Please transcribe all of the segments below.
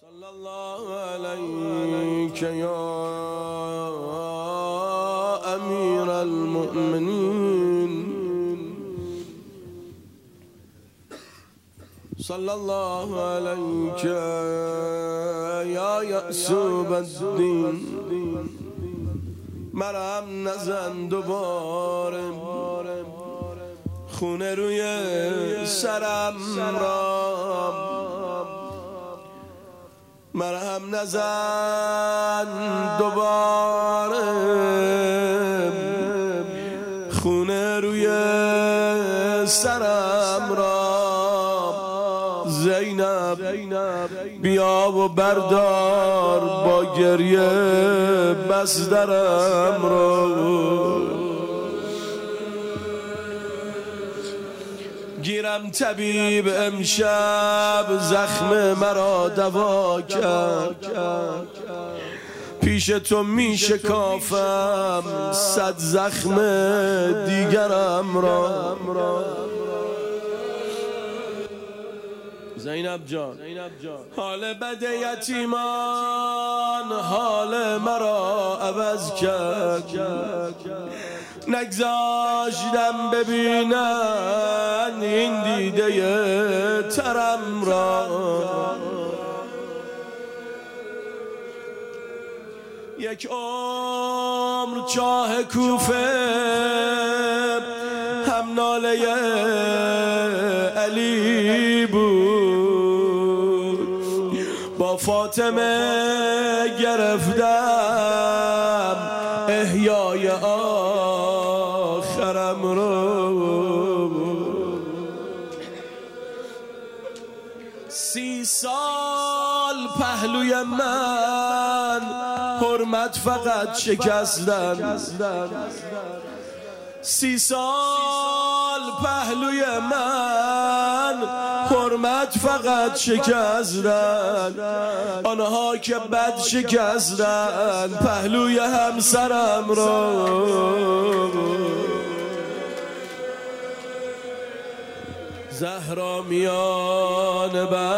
صلی الله علیک یا امیر المؤمنین صلی الله علیک یا یعصوب الدین مرهم نزن دوباره خونه روی سرم را مرهم نزن دوباره خونه روی سرم را زینب بیا و بردار با گریه بس درم را گیرم طبیب امشب زخم مرا دوا کرد پیش تو می شکافم صد زخم دیگرم را زینب جان حال بد یتیمان حال مرا عوض کرد نگذاشتم ببینن این دیده ترم را یک عمر چاه کوفه هم ناله علی بود با فاطمه گرفتم احیای آخرم رو 30 سال پهلوی من حرمت فقط شکستن 30 سال پهلوی من حرمت فقط شکستن آنها که بد شکستن پهلوی همسرم را زهرا میان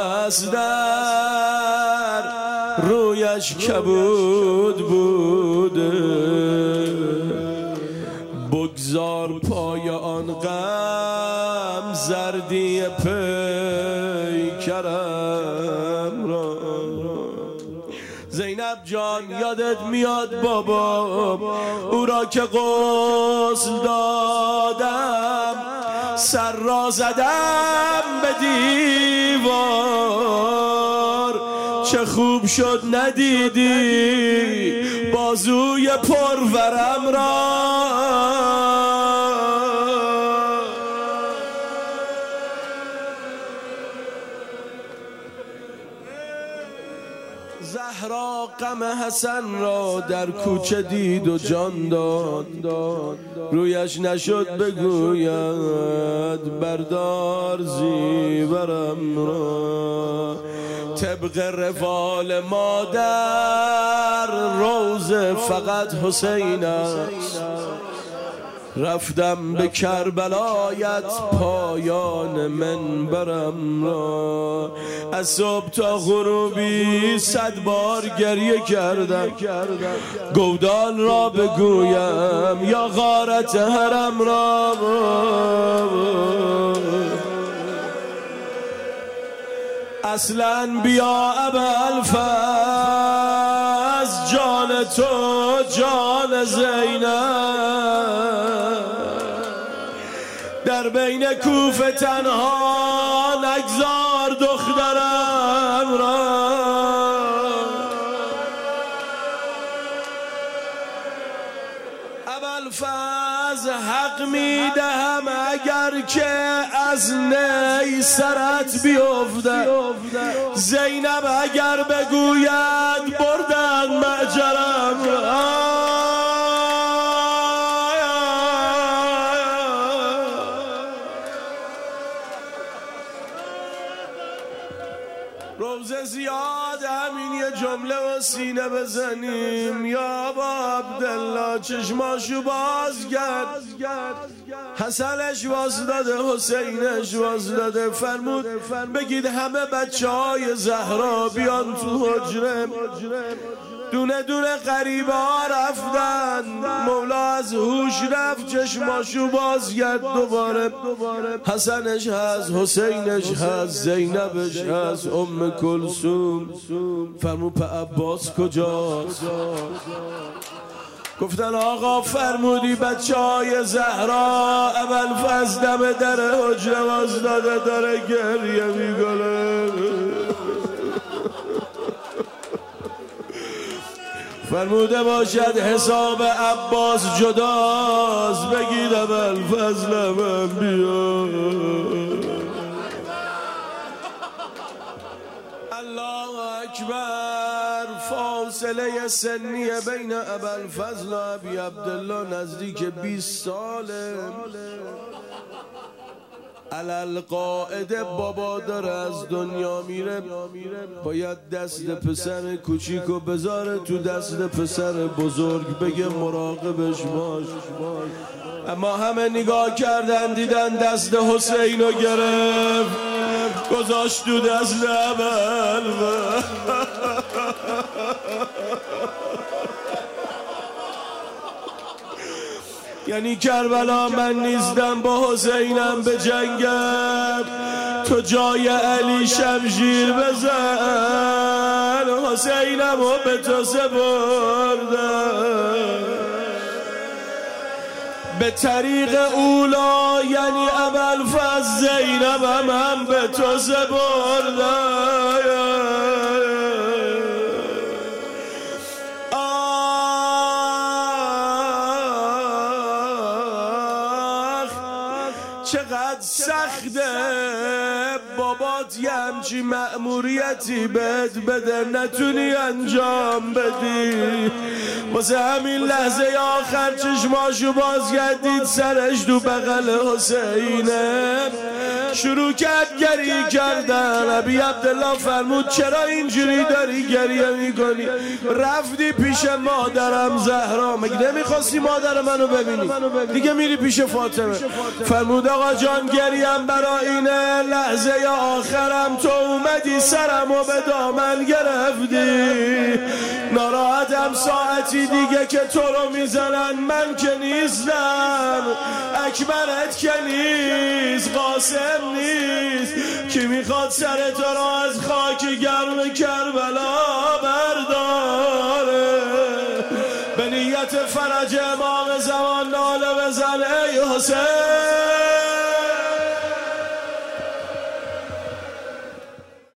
بستر رویش کبود بوده بگذار پای آن غم زردی پیکرم را زینب جان یادت میاد بابا او را که غسل دادم سر را زدم به دیوار چه خوب شد ندیدی بازوی پرورم را زهرا غم حسن را در کوچه دید و جان داد رویش نشد بگوید بردار زیورم را طبق روال مادر روزه فقط حسین است رفتم به کربلایت پایان منبرم را از صبح تا غروبی 100 بار گریه کردم گودال را بگویم یا غارت حرم را اصلا بیا ابوالفضل جان تو جان زینب در بین کوفه تنها نگذار دخترم را ابوالفضل حق میدهم اگر که از نی سرت بیفته زینب اگر بگوید بردن معجرم را روزه زیاد زیاد همین یه جمله و سینه بزنیم. یا ابا عبدالله چشماشو باز کرد، حسنش واز داده، حسینش واز داده، فرمود بگید همه بچه های زهرا بیان تو حجره. دونه دونه غریبه ها رفتن، مولا از هوش رفت، چشماشو باز کرد دوباره. حسنش هست، حسینش هست، زینبش هست، ام کلثوم. فرمود په عباس کجاست؟ گفتن آقا فرمودی بچه های زهرا ابوالفضل دم در حجره واز داده، داره گریه میکنه. فرموده باشد حساب عباس جداست، بگید ابوالفضل من بیا. الله اکبر. فاصله سنی بین ابوالفضل و ابی عبدالله نزدیک 20 ساله. علالقاعده بابا داره از دنیا میره، باید دست پسر کوچیکو بذاره تو دست پسر بزرگ، بگه مراقبش باش. اما همه نگاه کردن دیدن دست حسینو گرفت گذاشت تو دست ابوالفضل. یعنی کربلا من نیستم با حسینم به جنگم، تو جای علی شمشیر بزن، حسینم رو به تو سپردم. به طریق اولا یعنی ابوالفضل زینبم هم به تو سپردم. چقدر سخته بابات یه همچی مأموریتی بهت بده نتونی انجام بدی. واسه همین لحظه آخر چشماشو باز گردید، سرش تو بغل حسینه شروع کرد گریه کردن. ابی عبدالله فرمود چرا اینجوری داری گریه میکنی؟ رفتی پیش مادرم زهرا، مگه نمیخواستی مادر منو ببینی؟ دیگه میری پیش فاطمه. فرمود آقا جان گریم برا اینه، لحظه آخرم تو اومدی سرمو به دامن گرفتی. ناراحتم ساعتی دیگه که تو رو میزنن، من که نیستم، اکبرت که نیست، قاسم نیست، کی میخواد سر تو رو از خاک گرم کربلا برداره؟ به نیت فرج امام زمان ناله بزن ای حسین.